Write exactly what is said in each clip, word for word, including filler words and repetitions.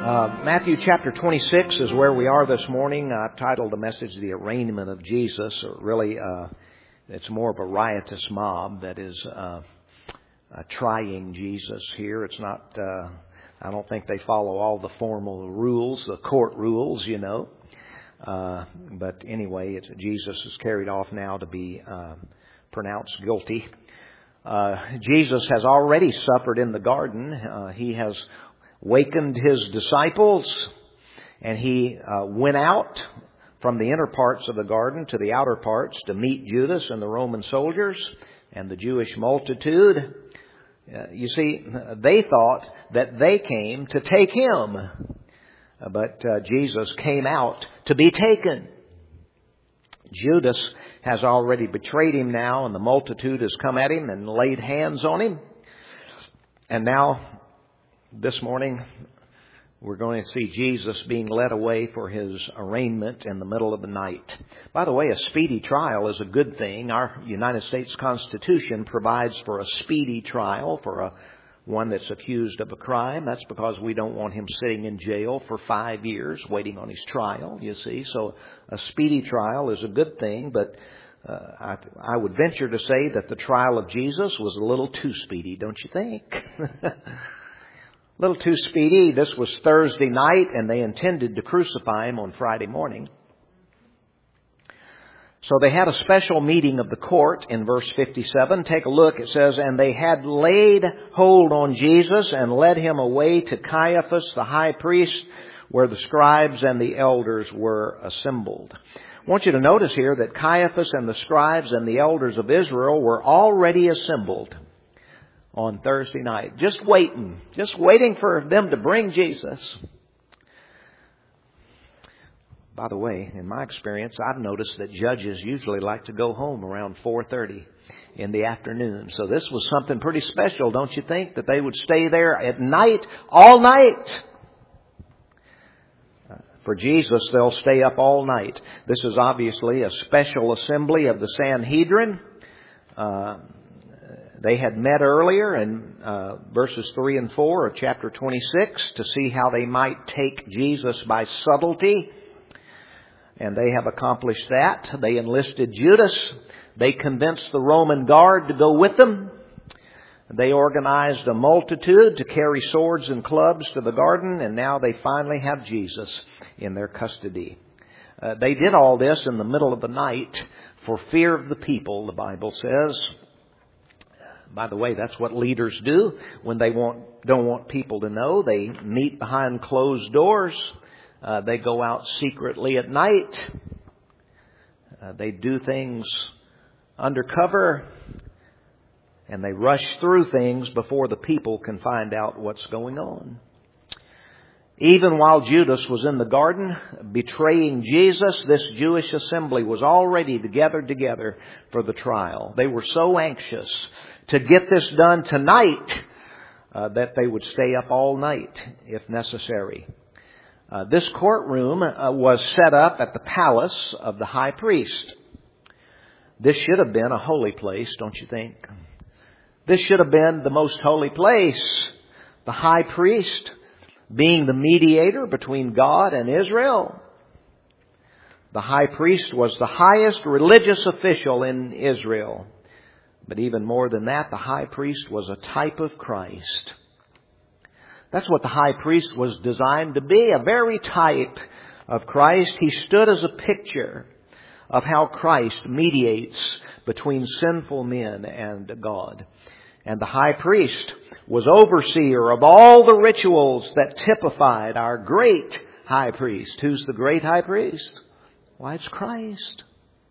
Uh, Matthew chapter twenty-six is where we are this morning. I've titled the message, The Arraignment of Jesus. Or really, uh, it's more of a riotous mob that is uh, uh, trying Jesus here. It's not, uh, I don't think they follow all the formal rules, the court rules, you know. Uh, but anyway, it's, Jesus is carried off now to be uh, pronounced guilty. Uh, Jesus has already suffered in the garden. Uh, he has wakened his disciples, and he uh, went out from the inner parts of the garden to the outer parts to meet Judas and the Roman soldiers and the Jewish multitude. Uh, you see, they thought that they came to take him, but uh, Jesus came out to be taken. Judas has already betrayed him now, and the multitude has come at him and laid hands on him. And now, this morning, we're going to see Jesus being led away for his arraignment in the middle of the night. By the way, a speedy trial is a good thing. Our United States Constitution provides for a speedy trial for a one that's accused of a crime. That's because we don't want him sitting in jail for five years waiting on his trial, you see. So a speedy trial is a good thing, but uh, I, I would venture to say that the trial of Jesus was a little too speedy, don't you think? A little too speedy. This was Thursday night, and they intended to crucify him on Friday morning. So they had a special meeting of the court in verse fifty-seven. Take a look. It says, "And they had laid hold on Jesus and led him away to Caiaphas, the high priest, where the scribes and the elders were assembled." I want you to notice here that Caiaphas and the scribes and the elders of Israel were already assembled on Thursday night, just waiting, just waiting for them to bring Jesus. By the way, in my experience, I've noticed that judges usually like to go home around four thirty in the afternoon. So this was something pretty special, don't you think, that they would stay there at night, all night? For Jesus, they'll stay up all night. This is obviously a special assembly of the Sanhedrin. Uh, They had met earlier in uh, verses three and four of chapter twenty-six to see how they might take Jesus by subtlety. And they have accomplished that. They enlisted Judas. They convinced the Roman guard to go with them. They organized a multitude to carry swords and clubs to the garden. And now they finally have Jesus in their custody. Uh, they did all this in the middle of the night for fear of the people, the Bible says. By the way, that's what leaders do when they want, don't want people to know. They meet behind closed doors. Uh, they go out secretly at night. Uh, they do things undercover. And they rush through things before the people can find out what's going on. Even while Judas was in the garden betraying Jesus, this Jewish assembly was already gathered together for the trial. They were so anxious to get this done tonight uh, that they would stay up all night if necessary. Uh, this courtroom uh, was set up at the palace of the high priest. This should have been a holy place, don't you think? This should have been the most holy place. The high priest being the mediator between God and Israel. The high priest was the highest religious official in Israel. But even more than that, the high priest was a type of Christ. That's what the high priest was designed to be, a very type of Christ. He stood as a picture of how Christ mediates between sinful men and God. And the high priest was overseer of all the rituals that typified our great high priest. Who's the great high priest? Why, it's Christ.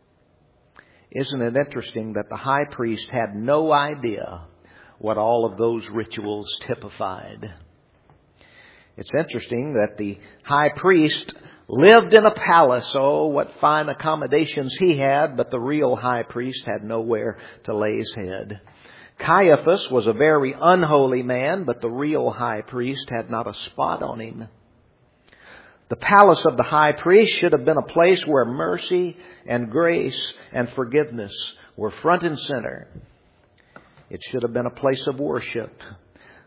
Isn't it interesting that the high priest had no idea what all of those rituals typified? It's interesting that the high priest lived in a palace. Oh, what fine accommodations he had, but the real high priest had nowhere to lay his head. Caiaphas was a very unholy man, but the real high priest had not a spot on him. The palace of the high priest should have been a place where mercy and grace and forgiveness were front and center. It should have been a place of worship.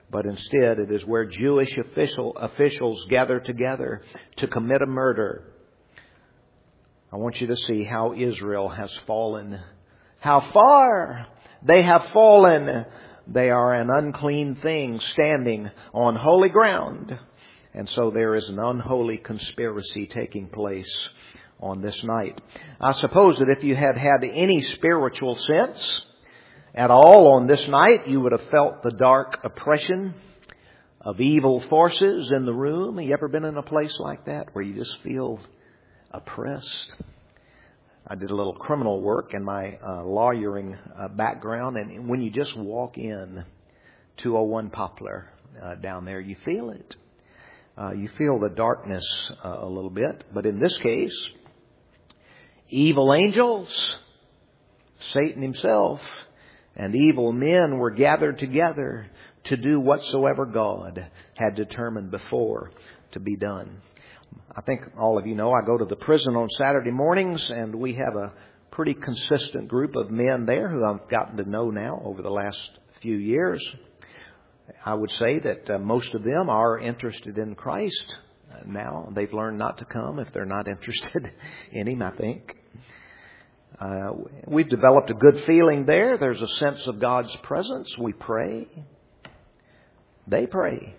but instead it is where Jewish official, officials gather together to commit a murder. I want you to see how Israel has fallen. How far they have fallen. They are an unclean thing standing on holy ground. And so there is an unholy conspiracy taking place on this night. I suppose that if you had had any spiritual sense at all on this night, you would have felt the dark oppression of evil forces in the room. Have you ever been in a place like that where you just feel oppressed? I did a little criminal work in my uh, lawyering uh, background, and when you just walk in two oh one Poplar uh, down there, you feel it. Uh, you feel the darkness uh, a little bit. But in this case, evil angels, Satan himself, and evil men were gathered together to do whatsoever God had determined before to be done. I think all of you know I go to the prison on Saturday mornings, and we have a pretty consistent group of men there who I've gotten to know now over the last few years. I would say that uh, most of them are interested in Christ uh, now. They've learned not to come if they're not interested in Him, I think. Uh, we've developed a good feeling there. There's a sense of God's presence. We pray. They pray.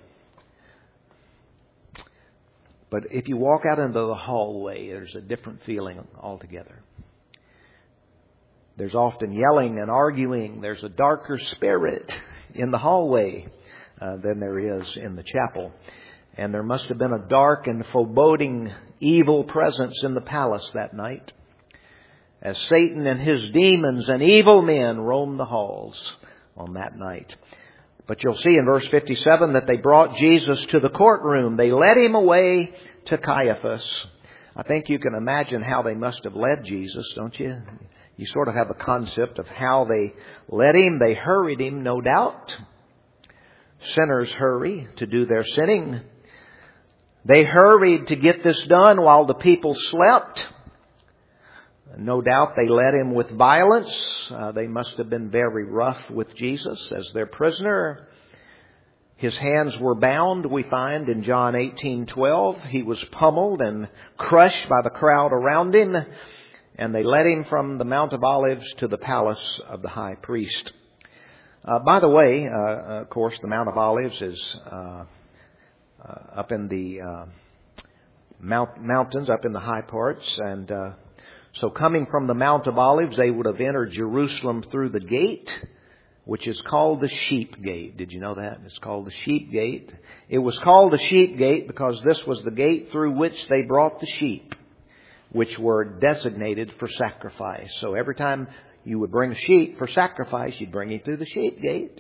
But if you walk out into the hallway, there's a different feeling altogether. There's often yelling and arguing. There's a darker spirit in the hallway uh, than there is in the chapel. And there must have been a dark and foreboding evil presence in the palace that night, as Satan and his demons and evil men roamed the halls on that night. But you'll see in verse fifty-seven that they brought Jesus to the courtroom. They led Him away to Caiaphas. I think you can imagine how they must have led Jesus, don't you? You sort of have a concept of how they led Him. They hurried Him, no doubt. Sinners hurry to do their sinning. They hurried to get this done while the people slept. No doubt they led Him with violence. Uh, they must have been very rough with Jesus as their prisoner. His hands were bound, we find in John eighteen twelve. He was pummeled and crushed by the crowd around Him. And they led Him from the Mount of Olives to the palace of the high priest. Uh, by the way, uh, of course, the Mount of Olives is uh, uh, up in the uh, mount, mountains, up in the high parts. And uh, so coming from the Mount of Olives, they would have entered Jerusalem through the gate, which is called the Sheep Gate. Did you know that? It's called the Sheep Gate. It was called the Sheep Gate because this was the gate through which they brought the sheep, which were designated for sacrifice. So every time you would bring a sheep for sacrifice, you'd bring it through the Sheep Gate.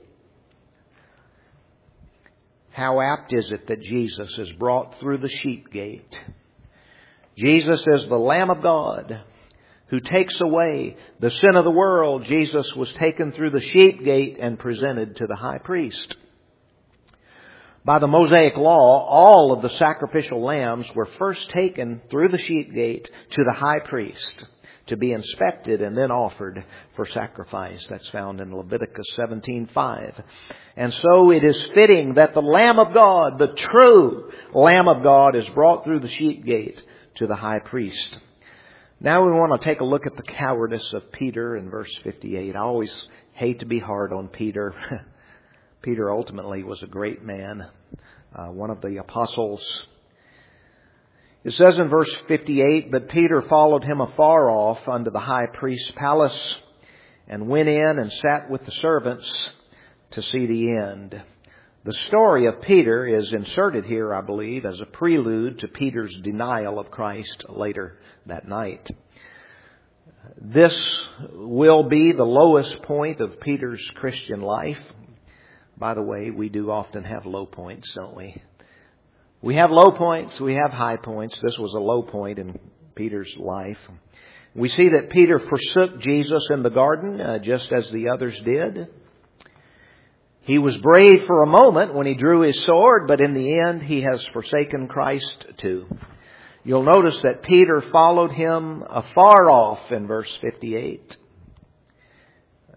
How apt is it that Jesus is brought through the Sheep Gate? Jesus is the Lamb of God who takes away the sin of the world. Jesus was taken through the Sheep Gate and presented to the high priest. By the Mosaic law, all of the sacrificial lambs were first taken through the Sheep Gate to the high priest to be inspected and then offered for sacrifice. That's found in Leviticus seventeen five. And so it is fitting that the Lamb of God, the true Lamb of God, is brought through the Sheep Gate to the high priest. Now we want to take a look at the cowardice of Peter in verse fifty-eight. I always hate to be hard on Peter. Peter ultimately was a great man, uh, one of the apostles. It says in verse fifty-eight, "But Peter followed him afar off unto the high priest's palace, and went in and sat with the servants to see the end." The story of Peter is inserted here, I believe, as a prelude to Peter's denial of Christ later that night. This will be the lowest point of Peter's Christian life. By the way, we do often have low points, don't we? We have low points, we have high points. This was a low point in Peter's life. We see that Peter forsook Jesus in the garden, uh, just as the others did. He was brave for a moment when he drew his sword, but in the end he has forsaken Christ too. You'll notice that Peter followed him afar off in verse fifty-eight. Uh,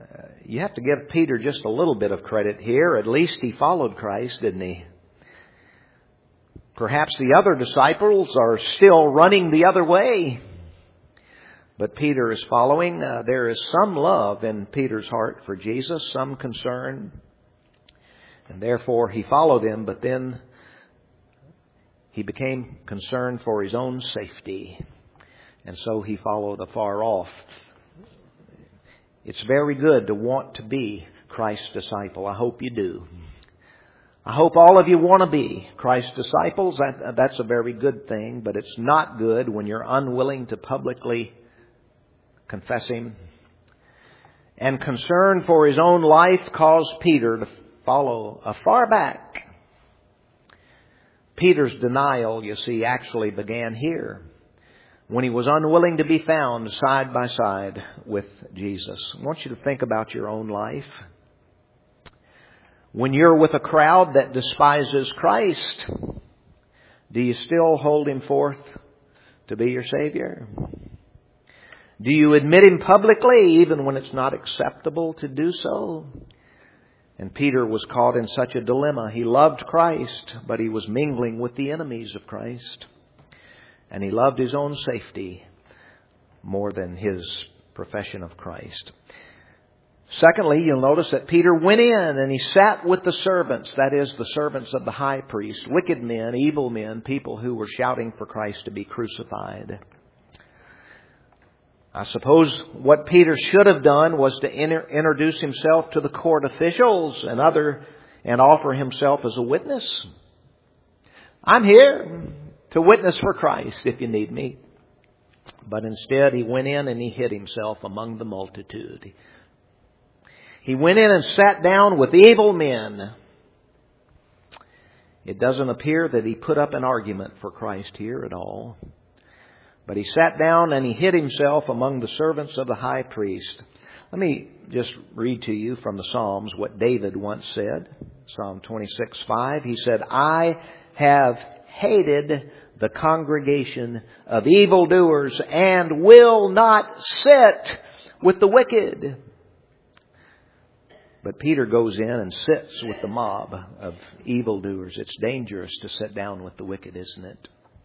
you have to give Peter just a little bit of credit here. At least he followed Christ, didn't he? Perhaps the other disciples are still running the other way. But Peter is following. Uh, there is some love in Peter's heart for Jesus, some concern. And therefore he followed him, but then he became concerned for his own safety. And so he followed afar off. It's very good to want to be Christ's disciple. I hope you do. I hope all of you want to be Christ's disciples. That, that's a very good thing, but it's not good when you're unwilling to publicly confess Him. And concern for his own life caused Peter to follow afar back. Peter's denial, you see, actually began here, when he was unwilling to be found side by side with Jesus. I want you to think about your own life. When you're with a crowd that despises Christ, do you still hold Him forth to be your Savior? Do you admit Him publicly even when it's not acceptable to do so? And Peter was caught in such a dilemma. He loved Christ, but he was mingling with the enemies of Christ. And he loved his own safety more than his profession of Christ. Secondly, you'll notice that Peter went in and he sat with the servants, that is, the servants of the high priest, wicked men, evil men, people who were shouting for Christ to be crucified. I suppose what Peter should have done was to inter- introduce himself to the court officials and other and offer himself as a witness. I'm here to witness for Christ if you need me. But instead he went in and he hid himself among the multitude. He went in and sat down with evil men. It doesn't appear that he put up an argument for Christ here at all. But he sat down and he hid himself among the servants of the high priest. Let me just read to you from the Psalms what David once said. Psalm twenty-six five. He said, I have hated the congregation of evildoers and will not sit with the wicked. But Peter goes in and sits with the mob of evildoers. It's dangerous to sit down with the wicked, isn't it?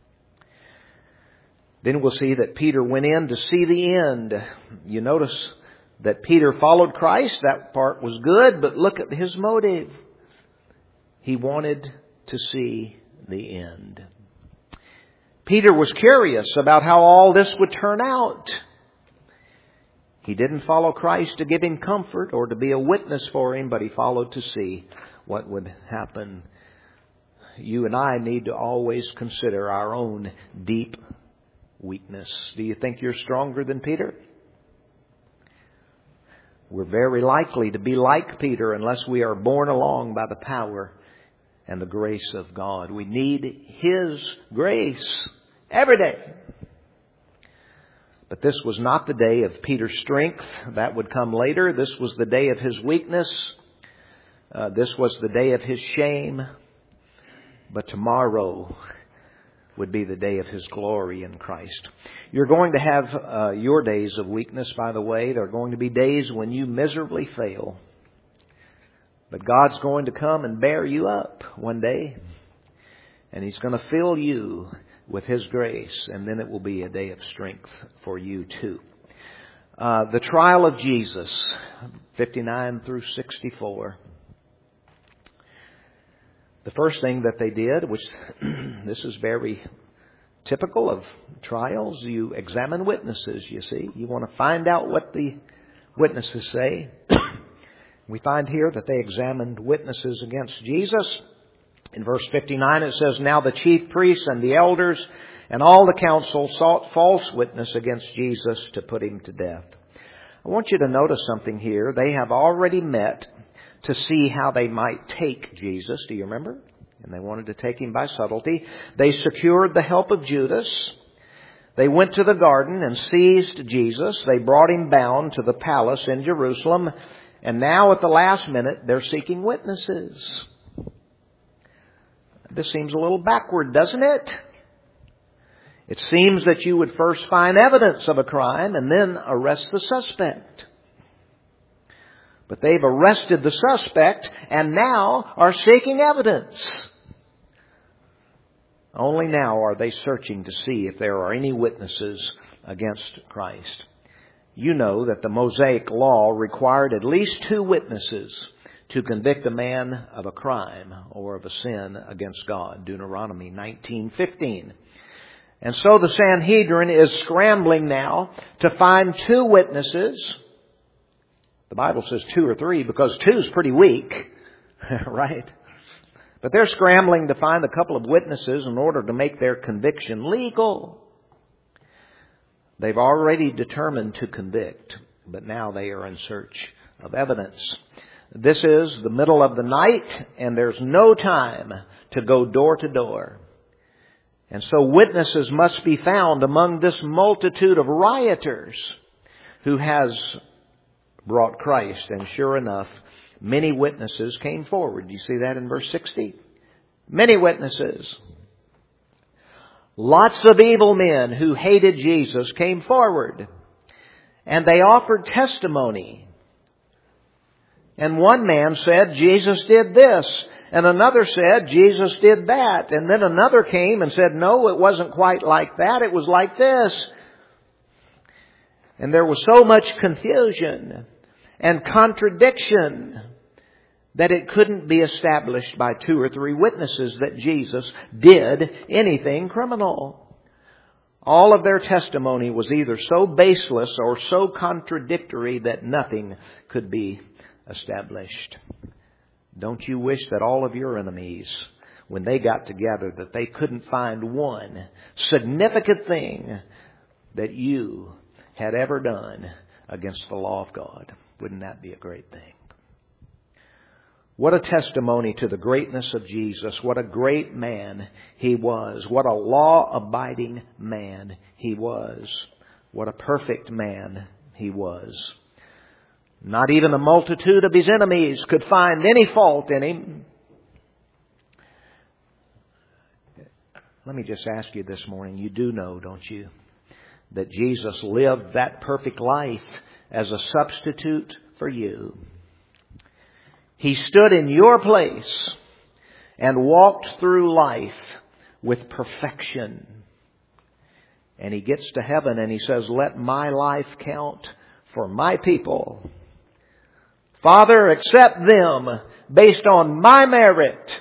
Then we'll see that Peter went in to see the end. You notice that Peter followed Christ. That part was good, but look at his motive. He wanted to see the end. Peter was curious about how all this would turn out. He didn't follow Christ to give him comfort or to be a witness for him, but he followed to see what would happen. You and I need to always consider our own deep weakness. Do you think you're stronger than Peter? We're very likely to be like Peter unless we are borne along by the power and the grace of God. We need His grace every day. But this was not the day of Peter's strength. That would come later. This was the day of his weakness. Uh, this was the day of his shame. But tomorrow would be the day of His glory in Christ. You're going to have uh, your days of weakness, by the way. There are going to be days when you miserably fail. But God's going to come and bear you up one day. And He's going to fill you with His grace. And then it will be a day of strength for you too. Uh, the trial of Jesus, fifty-nine through sixty-four. The first thing that they did, which this is very typical of trials, you examine witnesses, you see. You want to find out what the witnesses say. We find here that they examined witnesses against Jesus. In verse fifty-nine it says, Now the chief priests and the elders and all the council sought false witness against Jesus to put Him to death. I want you to notice something here. They have already met to see how they might take Jesus. Do you remember? And they wanted to take Him by subtlety. They secured the help of Judas. They went to the garden and seized Jesus. They brought Him bound to the palace in Jerusalem. And now at the last minute, they're seeking witnesses. This seems a little backward, doesn't it? It seems that you would first find evidence of a crime and then arrest the suspect. But they've arrested the suspect and now are seeking evidence. Only now are they searching to see if there are any witnesses against Christ. You know that the Mosaic law required at least two witnesses to convict a man of a crime or of a sin against God. Deuteronomy nineteen fifteen. And so the Sanhedrin is scrambling now to find two witnesses. The Bible says two or three because two is pretty weak, right? But they're scrambling to find a couple of witnesses in order to make their conviction legal. They've already determined to convict, but now they are in search of evidence. This is the middle of the night, and there's no time to go door to door. And so witnesses must be found among this multitude of rioters who has brought Christ. And sure enough, many witnesses came forward. You see that in verse sixty? Many witnesses. Lots of evil men who hated Jesus came forward. And they offered testimony. And one man said, Jesus did this. And another said, Jesus did that. And then another came and said, no, it wasn't quite like that. It was like this. And there was so much confusion and contradiction that it couldn't be established by two or three witnesses that Jesus did anything criminal. All of their testimony was either so baseless or so contradictory that nothing could be established. Don't you wish that all of your enemies, when they got together, that they couldn't find one significant thing that you had ever done against the law of God? Wouldn't that be a great thing? What a testimony to the greatness of Jesus. What a great man He was. What a law-abiding man He was. What a perfect man He was. Not even a multitude of His enemies could find any fault in Him. Let me just ask you this morning, you do know, don't you, that Jesus lived that perfect life as a substitute for you. He stood in your place and walked through life with perfection. And He gets to heaven and He says, let my life count for my people. Father, accept them based on my merit.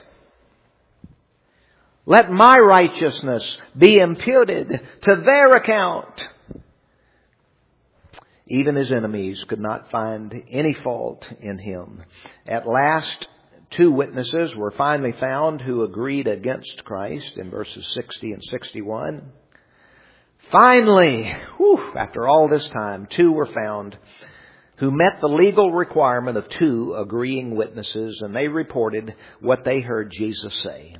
Let my righteousness be imputed to their account. Even His enemies could not find any fault in Him. At last, two witnesses were finally found who agreed against Christ in verses sixty and sixty-one. Finally, whew, after all this time, two were found who met the legal requirement of two agreeing witnesses, and they reported what they heard Jesus say.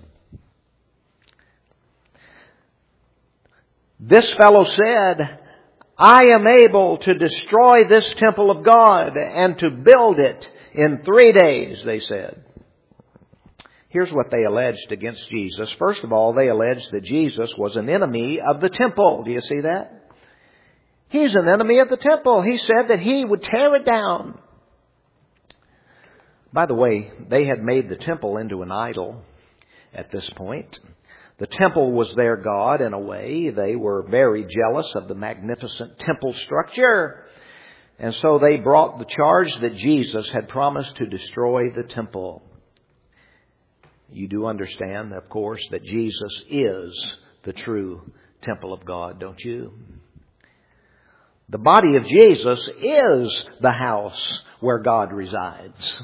This fellow said, I am able to destroy this temple of God and to build it in three days, they said. Here's what they alleged against Jesus. First of all, they alleged that Jesus was an enemy of the temple. Do you see that? He's an enemy of the temple. He said that He would tear it down. By the way, they had made the temple into an idol at this point. The temple was their god in a way. They were very jealous of the magnificent temple structure. And so they brought the charge that Jesus had promised to destroy the temple. You do understand, of course, that Jesus is the true temple of God, don't you? The body of Jesus is the house where God resides.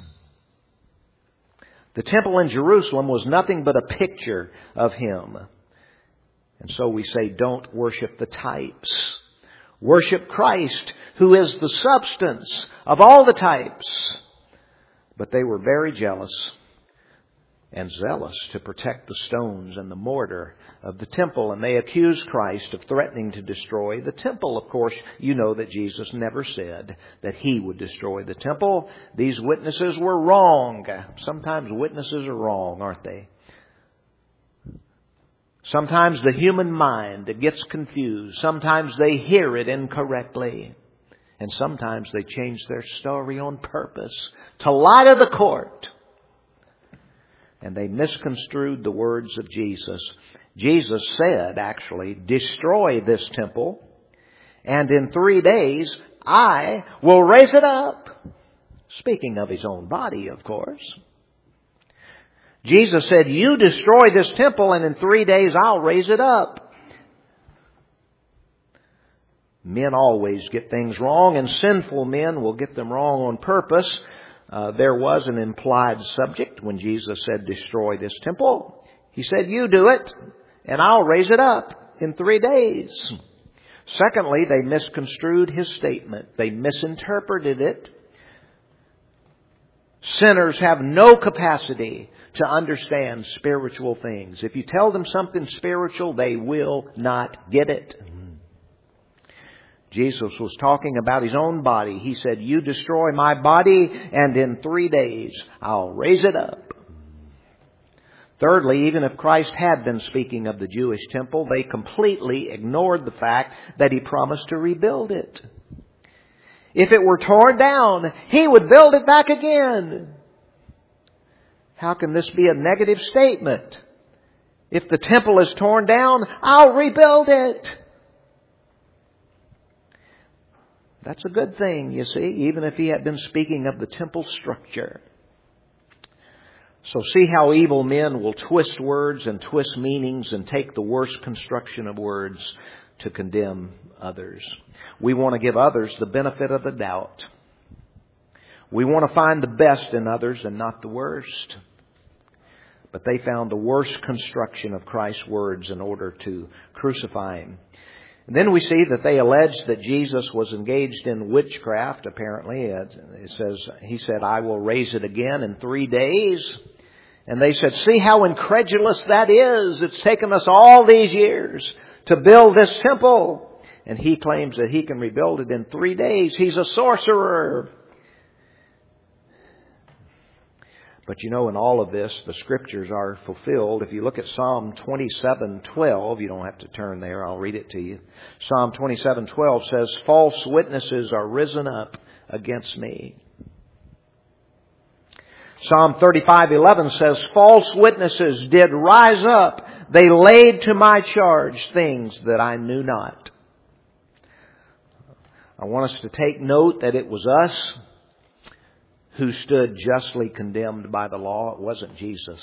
The temple in Jerusalem was nothing but a picture of Him. And so we say, don't worship the types. Worship Christ, who is the substance of all the types. But they were very jealous and zealous to protect the stones and the mortar of the temple. And they accused Christ of threatening to destroy the temple. Of course, you know that Jesus never said that He would destroy the temple. These witnesses were wrong. Sometimes witnesses are wrong, aren't they? Sometimes the human mind gets confused. Sometimes they hear it incorrectly. And sometimes they change their story on purpose to lie to the court. And they misconstrued the words of Jesus. Jesus said, actually, destroy this temple, and in three days I will raise it up. Speaking of His own body, of course. Jesus said, you destroy this temple, and in three days I'll raise it up. Men always get things wrong, and sinful men will get them wrong on purpose. Uh, there was an implied subject when Jesus said, destroy this temple. He said, you do it, and I'll raise it up in three days. Secondly, they misconstrued His statement. They misinterpreted it. Sinners have no capacity to understand spiritual things. If you tell them something spiritual, they will not get it. Jesus was talking about His own body. He said, you destroy my body, and in three days I'll raise it up. Thirdly, even if Christ had been speaking of the Jewish temple, they completely ignored the fact that He promised to rebuild it. If it were torn down, He would build it back again. How can this be a negative statement? If the temple is torn down, I'll rebuild it. That's a good thing, you see, even if He had been speaking of the temple structure. So see how evil men will twist words and twist meanings and take the worst construction of words to condemn others. We want to give others the benefit of the doubt. We want to find the best in others and not the worst. But they found the worst construction of Christ's words in order to crucify Him. And then we see that they alleged that Jesus was engaged in witchcraft, apparently. It says, He said, I will raise it again in three days. And they said, see how incredulous that is. It's taken us all these years to build this temple. And He claims that He can rebuild it in three days. He's a sorcerer. But you know, in all of this, the Scriptures are fulfilled. If you look at Psalm twenty-seven twelve, you don't have to turn there, I'll read it to you. Psalm twenty-seven twelve says, false witnesses are risen up against me. Psalm thirty-five eleven says, false witnesses did rise up. They laid to my charge things that I knew not. I want us to take note that it was us who stood justly condemned by the law. It wasn't Jesus.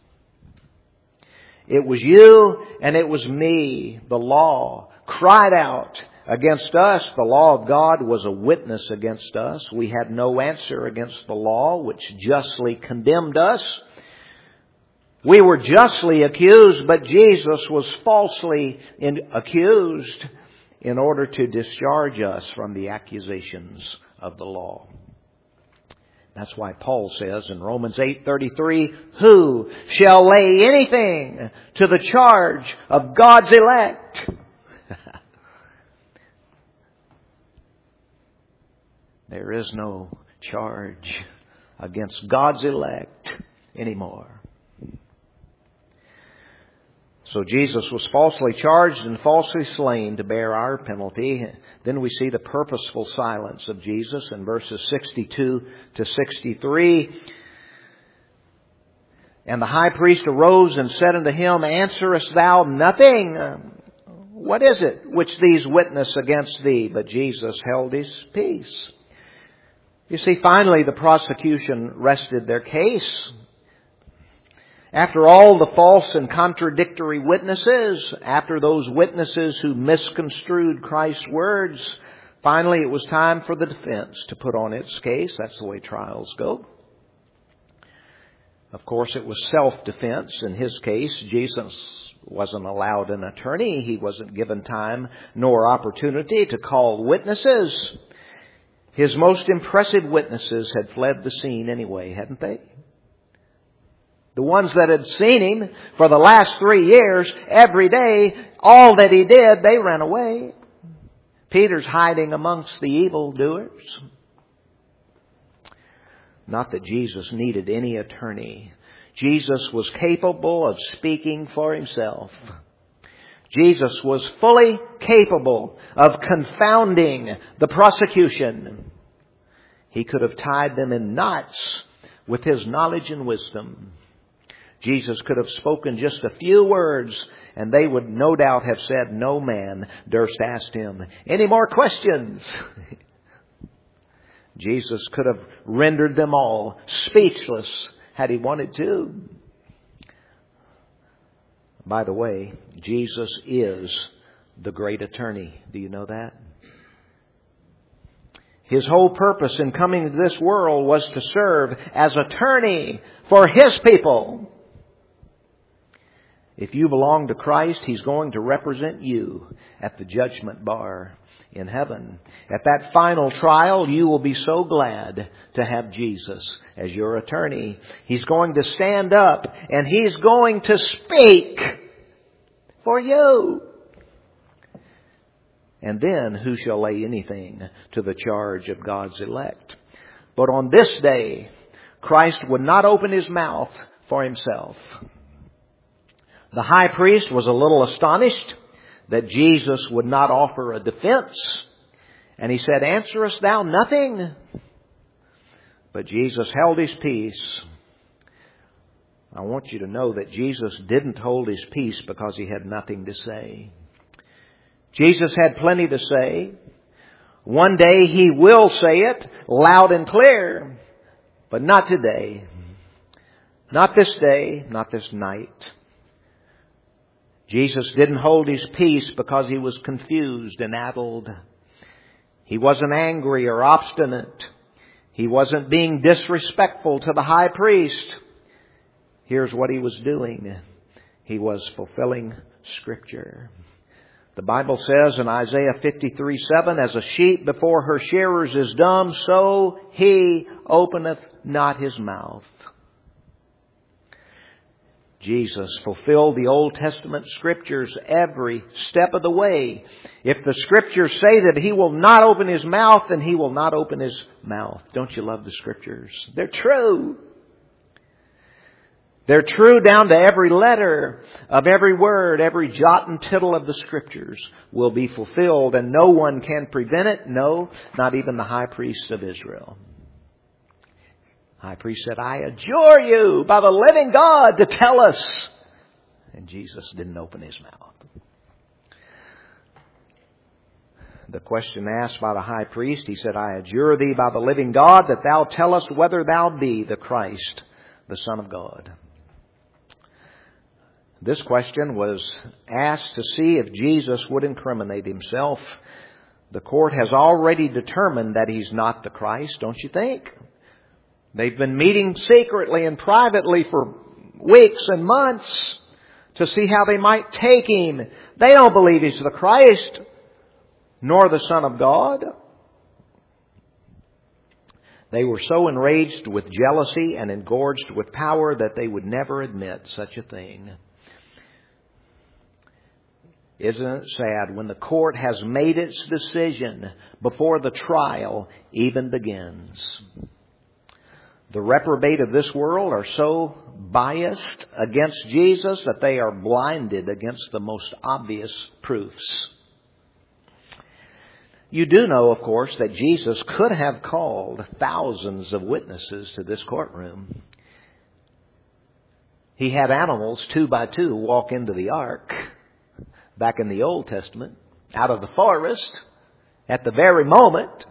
It was you and it was me. The law cried out against us. The law of God was a witness against us. We had no answer against the law, which justly condemned us. We were justly accused, but Jesus was falsely in, accused in order to discharge us from the accusations of the law. That's why Paul says in Romans eight thirty-three, who shall lay anything to the charge of God's elect? There is no charge against God's elect anymore. So Jesus was falsely charged and falsely slain to bear our penalty. Then we see the purposeful silence of Jesus in verses sixty-two to sixty-three. And the high priest arose and said unto him, answerest thou nothing? What is it which these witness against thee? But Jesus held His peace. You see, finally the prosecution rested their case. After all the false and contradictory witnesses, after those witnesses who misconstrued Christ's words, finally it was time for the defense to put on its case. That's the way trials go. Of course, it was self-defense. In his case, Jesus wasn't allowed an attorney. He wasn't given time nor opportunity to call witnesses. His most impressive witnesses had fled the scene anyway, hadn't they? The ones that had seen Him for the last three years, every day, all that He did, they ran away. Peter's hiding amongst the evildoers. Not that Jesus needed any attorney. Jesus was capable of speaking for Himself. Jesus was fully capable of confounding the prosecution. He could have tied them in knots with His knowledge and wisdom. Jesus could have spoken just a few words, and they would no doubt have said, no man durst ask Him any more questions. Jesus could have rendered them all speechless had He wanted to. By the way, Jesus is the great attorney. Do you know that? His whole purpose in coming to this world was to serve as attorney for His people. If you belong to Christ, He's going to represent you at the judgment bar in heaven. At that final trial, you will be so glad to have Jesus as your attorney. He's going to stand up and He's going to speak for you. And then who shall lay anything to the charge of God's elect? But on this day, Christ would not open His mouth for Himself. The high priest was a little astonished that Jesus would not offer a defense. And he said, answerest thou nothing? But Jesus held His peace. I want you to know that Jesus didn't hold His peace because He had nothing to say. Jesus had plenty to say. One day He will say it loud and clear. But not today. Not this day. Not this night. Jesus didn't hold His peace because He was confused and addled. He wasn't angry or obstinate. He wasn't being disrespectful to the high priest. Here's what He was doing. He was fulfilling Scripture. The Bible says in Isaiah fifty-three seven, as a sheep before her shearers is dumb, so He openeth not His mouth. Jesus fulfilled the Old Testament Scriptures every step of the way. If the Scriptures say that He will not open His mouth, then He will not open His mouth. Don't you love the Scriptures? They're true. They're true down to every letter of every word. Every jot and tittle of the Scriptures will be fulfilled, and no one can prevent it. No, not even the high priest of Israel. High priest said, I adjure you by the living God to tell us. And Jesus didn't open His mouth. The question asked by the high priest, he said, I adjure thee by the living God that thou tell us whether thou be the Christ, the Son of God. This question was asked to see if Jesus would incriminate Himself. The court has already determined that He's not the Christ, don't you think? They've been meeting secretly and privately for weeks and months to see how they might take Him. They don't believe He's the Christ, nor the Son of God. They were so enraged with jealousy and engorged with power that they would never admit such a thing. Isn't it sad when the court has made its decision before the trial even begins? The reprobate of this world are so biased against Jesus that they are blinded against the most obvious proofs. You do know, of course, that Jesus could have called thousands of witnesses to this courtroom. He had animals two by two walk into the ark back in the Old Testament, out of the forest, at the very moment.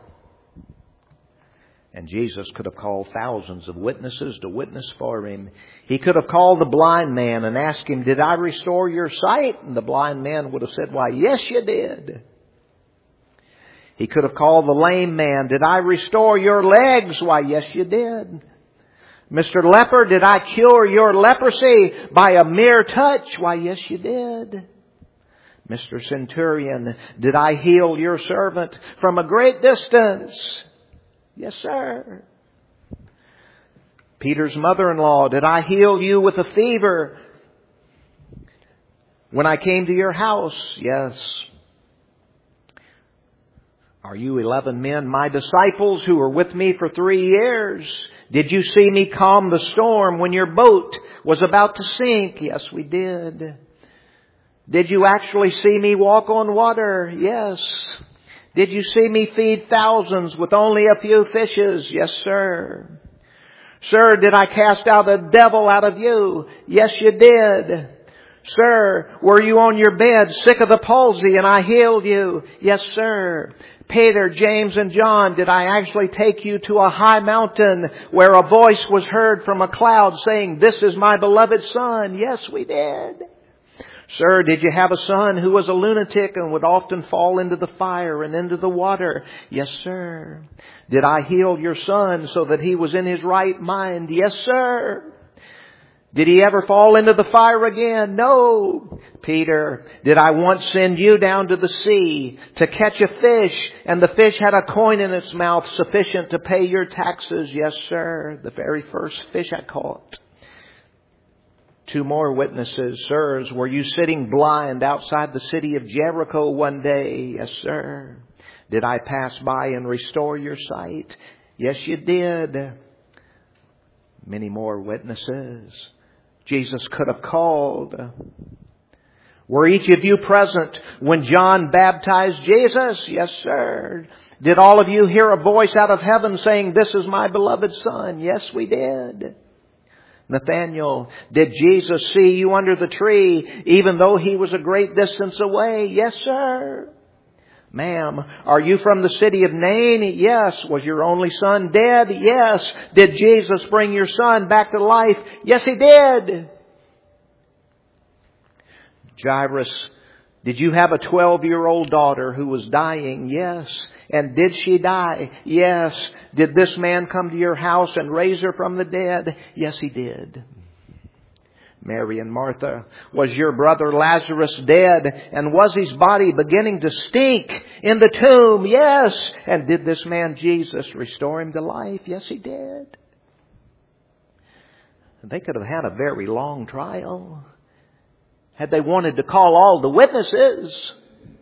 And Jesus could have called thousands of witnesses to witness for Him. He could have called the blind man and asked him, did I restore your sight? And the blind man would have said, why, yes, you did. He could have called the lame man, did I restore your legs? Why, yes, you did. Mister Leper, did I cure your leprosy by a mere touch? Why, yes, you did. Mister Centurion, did I heal your servant from a great distance? Yes, sir. Peter's mother-in-law, did I heal you with a fever when I came to your house? Yes. Are you eleven men, my disciples, who were with me for three years? Did you see me calm the storm when your boat was about to sink? Yes, we did. Did you actually see me walk on water? Yes. Did you see me feed thousands with only a few fishes? Yes, sir. Sir, did I cast out a devil out of you? Yes, you did. Sir, were you on your bed sick of the palsy and I healed you? Yes, sir. Peter, James, and John, did I actually take you to a high mountain where a voice was heard from a cloud saying, "This is my beloved Son"? Yes, we did. Sir, did you have a son who was a lunatic and would often fall into the fire and into the water? Yes, sir. Did I heal your son so that he was in his right mind? Yes, sir. Did he ever fall into the fire again? No. Peter, did I once send you down to the sea to catch a fish, and the fish had a coin in its mouth sufficient to pay your taxes? Yes, sir. The very first fish I caught. Two more witnesses. Sirs, were you sitting blind outside the city of Jericho one day? Yes, sir. Did I pass by and restore your sight? Yes, you did. Many more witnesses. Jesus could have called. Were each of you present when John baptized Jesus? Yes, sir. Did all of you hear a voice out of heaven saying, "This is my beloved Son"? Yes, we did. Nathanael, did Jesus see you under the tree even though he was a great distance away? Yes, sir. Ma'am, are you from the city of Nain? Yes. Was your only son dead? Yes. Did Jesus bring your son back to life? Yes, he did. Jairus, did you have a twelve-year-old daughter who was dying? Yes. And did she die? Yes. Did this man come to your house and raise her from the dead? Yes, he did. Mary and Martha, was your brother Lazarus dead? And was his body beginning to stink in the tomb? Yes. And did this man Jesus restore him to life? Yes, he did. They could have had a very long trial had they wanted to call all the witnesses.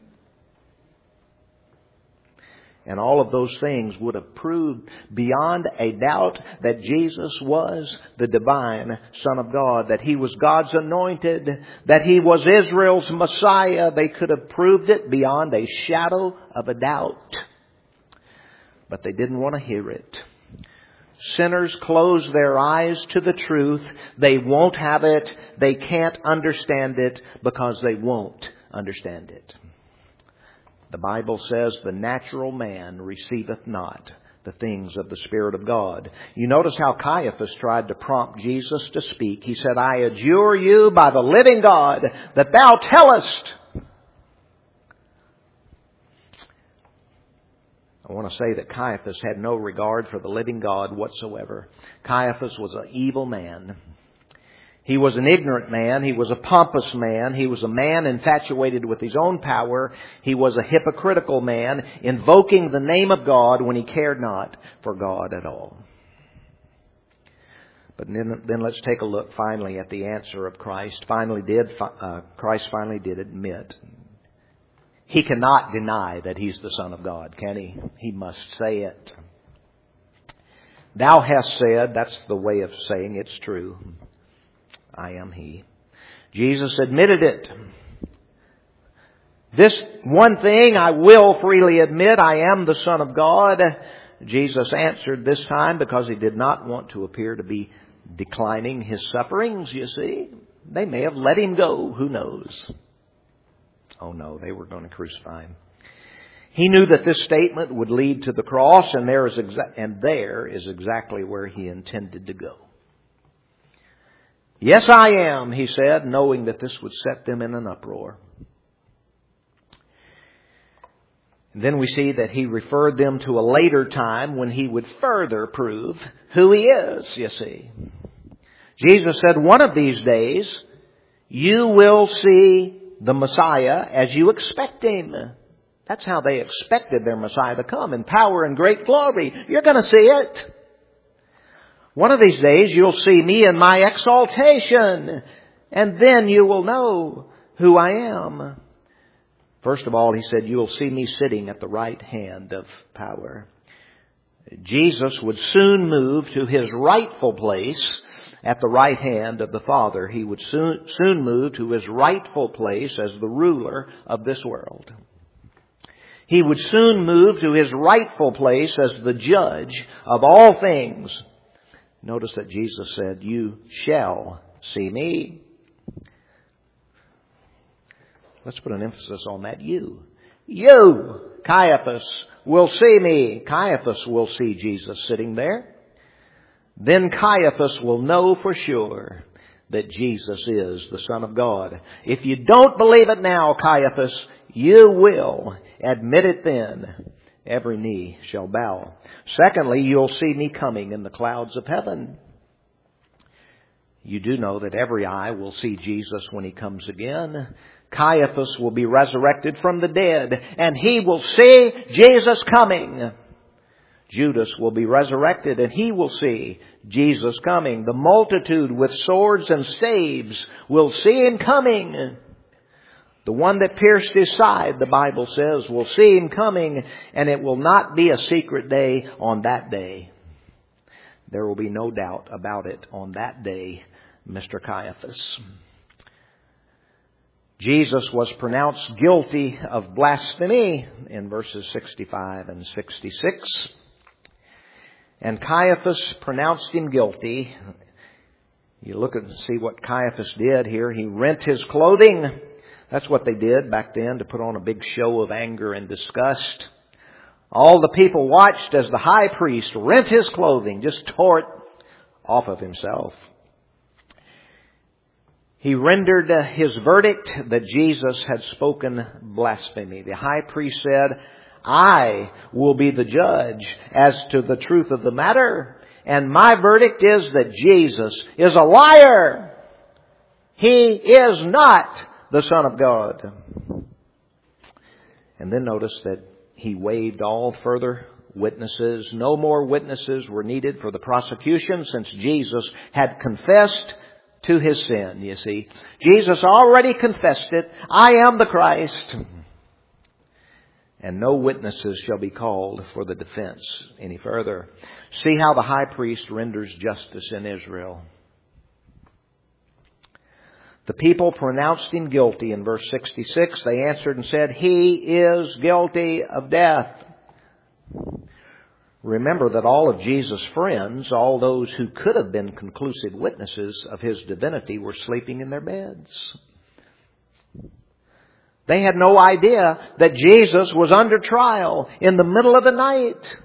And all of those things would have proved beyond a doubt that Jesus was the divine Son of God, that He was God's anointed, that He was Israel's Messiah. They could have proved it beyond a shadow of a doubt. But they didn't want to hear it. Sinners close their eyes to the truth. They won't have it. They can't understand it because they won't understand it. The Bible says the natural man receiveth not the things of the Spirit of God. You notice how Caiaphas tried to prompt Jesus to speak. He said, "I adjure you by the living God that thou tellest." I want to say that Caiaphas had no regard for the living God whatsoever. Caiaphas was an evil man. He was an ignorant man. He was a pompous man. He was a man infatuated with his own power. He was a hypocritical man, invoking the name of God when he cared not for God at all. But then, then let's take a look finally at the answer of Christ. Finally did uh, Christ finally did admit. He cannot deny that He's the Son of God, can He? He must say it. Thou hast said, that's the way of saying it's true. I am He. Jesus admitted it. This one thing I will freely admit, I am the Son of God. Jesus answered this time because He did not want to appear to be declining His sufferings, you see. They may have let Him go. Who knows? Oh no, they were going to crucify Him. He knew that this statement would lead to the cross, and there is exa- and there is exactly where He intended to go. "Yes, I am," He said, knowing that this would set them in an uproar. And then we see that He referred them to a later time when He would further prove who He is, you see. Jesus said, "One of these days you will see the Messiah as you expect Him." That's how they expected their Messiah to come, in power and great glory. You're going to see it. "One of these days you'll see Me in My exaltation, and then you will know who I am." First of all, He said, "You will see Me sitting at the right hand of power." Jesus would soon move to His rightful place at the right hand of the Father. He would soon, soon move to His rightful place as the ruler of this world. He would soon move to His rightful place as the judge of all things. Notice that Jesus said, "You shall see me." Let's put an emphasis on that. You. You, Caiaphas, will see me. Caiaphas will see Jesus sitting there. Then Caiaphas will know for sure that Jesus is the Son of God. If you don't believe it now, Caiaphas, you will admit it then. Every knee shall bow. Secondly, you'll see me coming in the clouds of heaven. You do know that every eye will see Jesus when He comes again. Caiaphas will be resurrected from the dead, and he will see Jesus coming. Judas will be resurrected, and he will see Jesus coming. The multitude with swords and staves will see Him coming. The one that pierced His side, the Bible says, will see Him coming, and it will not be a secret day on that day. There will be no doubt about it on that day, Mister Caiaphas. Jesus was pronounced guilty of blasphemy in verses sixty-five and sixty-six. And Caiaphas pronounced Him guilty. You look and see what Caiaphas did here. He rent his clothing. That's what they did back then, to put on a big show of anger and disgust. All the people watched as the high priest rent his clothing, just tore it off of himself. He rendered his verdict that Jesus had spoken blasphemy. The high priest said, "I will be the judge as to the truth of the matter, and my verdict is that Jesus is a liar. He is not the Son of God." And then notice that he waived all further witnesses. No more witnesses were needed for the prosecution, since Jesus had confessed to his sin, you see. Jesus already confessed it. "I am the Christ." And no witnesses shall be called for the defense any further. See how the high priest renders justice in Israel. The people pronounced Him guilty in verse sixty-six. They answered and said, "He is guilty of death." Remember that all of Jesus' friends, all those who could have been conclusive witnesses of His divinity, were sleeping in their beds. They had no idea that Jesus was under trial in the middle of the night.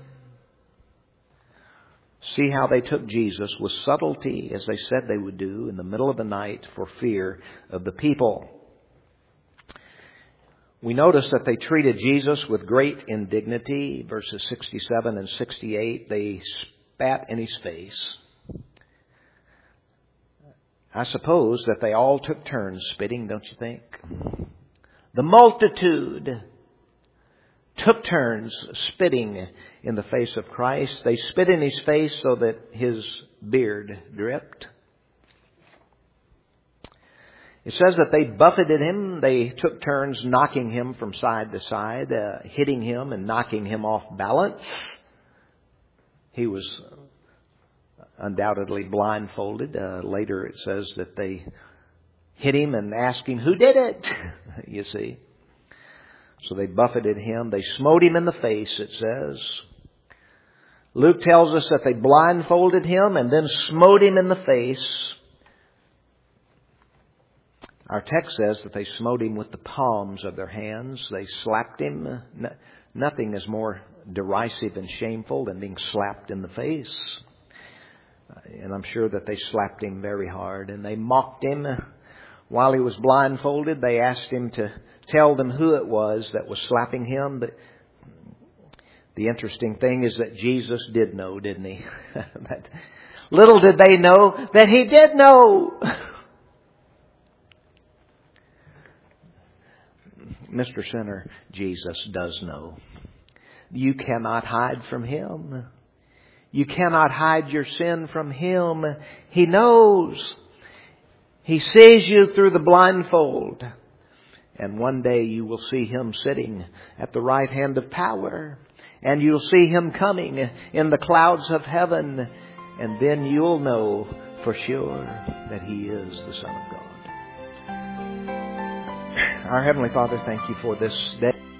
See how they took Jesus with subtlety, as they said they would do, in the middle of the night for fear of the people. We notice that they treated Jesus with great indignity. Verses sixty-seven and sixty-eight, they spat in His face. I suppose that they all took turns spitting, don't you think? The multitude took turns spitting in the face of Christ. They spit in His face so that His beard dripped. It says that they buffeted Him. They took turns knocking Him from side to side, uh, hitting Him and knocking Him off balance. He was undoubtedly blindfolded. Uh, later it says that they hit Him and asked Him, "Who did it?" You see. So they buffeted Him. They smote Him in the face, it says. Luke tells us that they blindfolded Him and then smote Him in the face. Our text says that they smote Him with the palms of their hands. They slapped Him. Nothing is more derisive and shameful than being slapped in the face. And I'm sure that they slapped Him very hard. And they mocked Him. While He was blindfolded, they asked Him to tell them who it was that was slapping Him. But the interesting thing is that Jesus did know, didn't He? But little did they know that He did know. Mister Sinner, Jesus does know. You cannot hide from Him. You cannot hide your sin from Him. He knows. He sees you through the blindfold. And one day you will see Him sitting at the right hand of power. And you'll see Him coming in the clouds of heaven. And then you'll know for sure that He is the Son of God. Our Heavenly Father, thank You for this day.